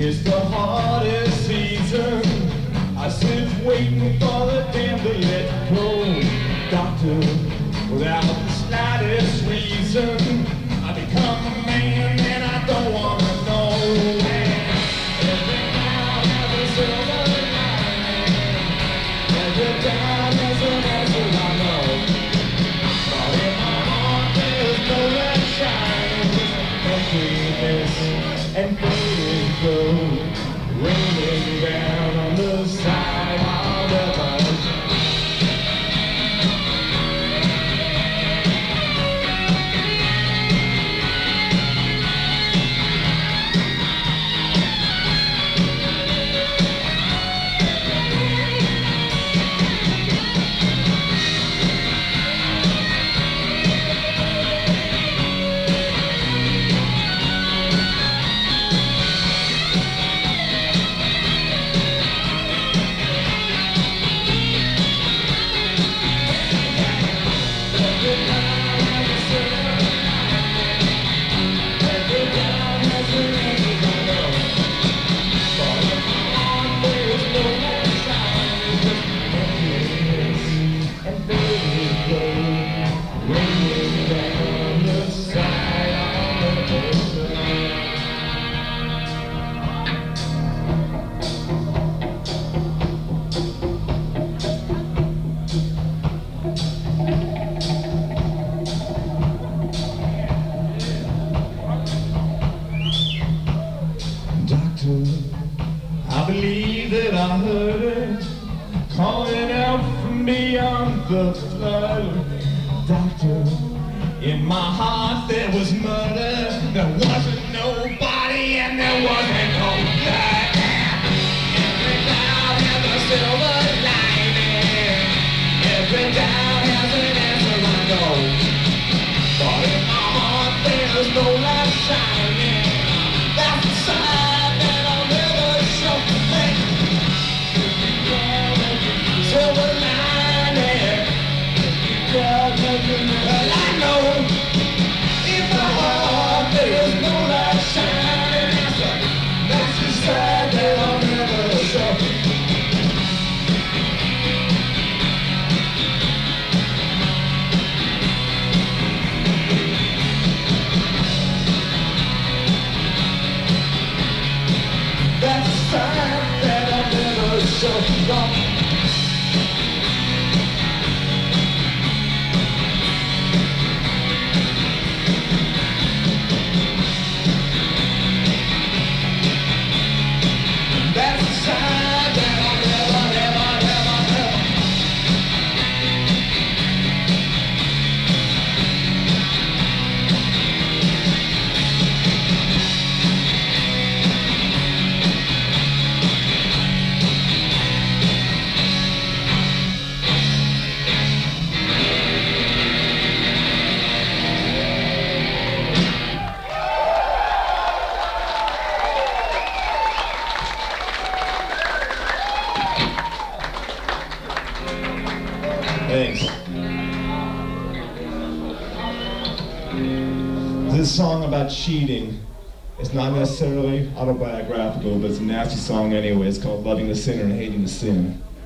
It's the hardest season. I sit waiting for the damn to let go. Doctor, without the slightest reason, I become a man and I don't wanna know. Every cloud has a silver lining. Every down has an answer, I know. But in my heart there's no red shining. Emptiness and faded gold, raining down on the side of the bus. I believe that I heard it calling out from beyond the flood. Doctor, in my heart there was murder. There wasn't nobody and there wasn't no blood. Every cloud has a silver lining. Every down has an answer, I know. But in my heart there's no light shining. That's the sign. Silver lining, well, I know in my heart there's no light shining. That's the side that I'll never show. That's the side that I'll never show. Thanks. This song about cheating, it's not necessarily autobiographical, but it's a nasty song anyway. It's called Loving the Sinner and Hating the Sin.